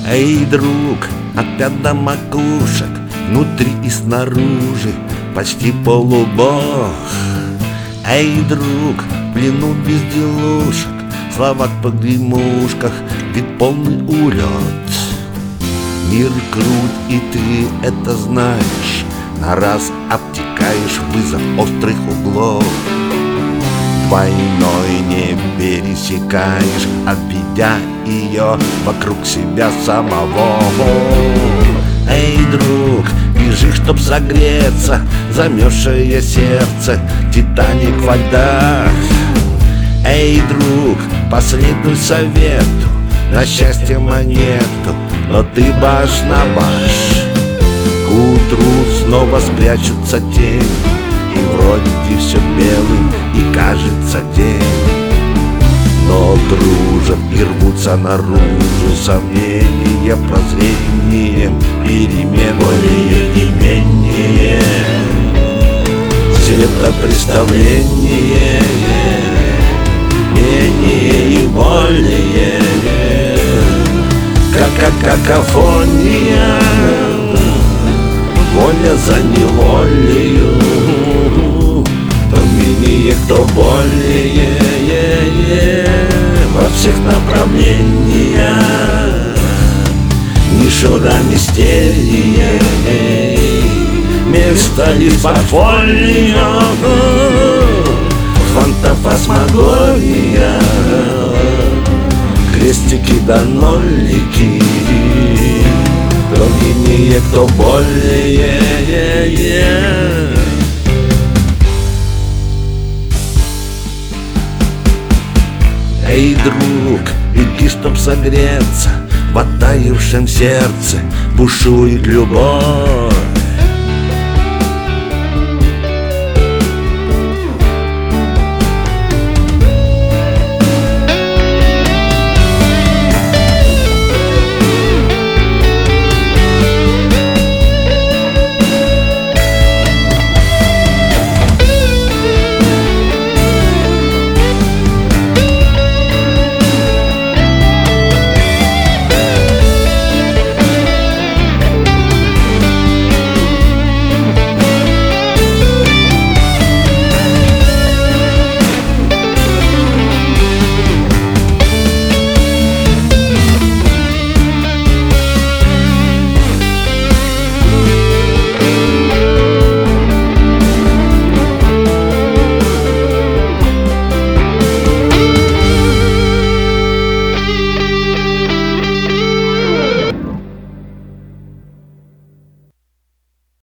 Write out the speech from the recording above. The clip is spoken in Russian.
Эй, друг, от пят до макушек, внутри и снаружи почти полубог. Эй, друг, в плену безделушек, слова в погремушках, ведь полный улет. Мир крут, и ты это знаешь, на раз обтекаешь вызов острых углов. Двойной не пересекаешь, обведя ее вокруг себя самого. Эй, друг, бежи, чтоб согреться, замерзшее сердце, Титаник во льдах. Эй, друг, последуй совету, на счастье монету, но ты баш на баш. К утру снова спрячутся тени, и вроде все белым, и кажется день. Но дружат и рвутся наружу сомнения, прозрением перемен более и менее. Светопреставление менее и более, как какофония, воля за неволею, кто менее, кто более, во всех направлениях, мишура мистерия, место лишь портфолио, фантафасмагория, крестики да нолики, кто менее, кто более. Эй, друг, иди, чтоб согреться, в оттаившем сердце бушует любовь.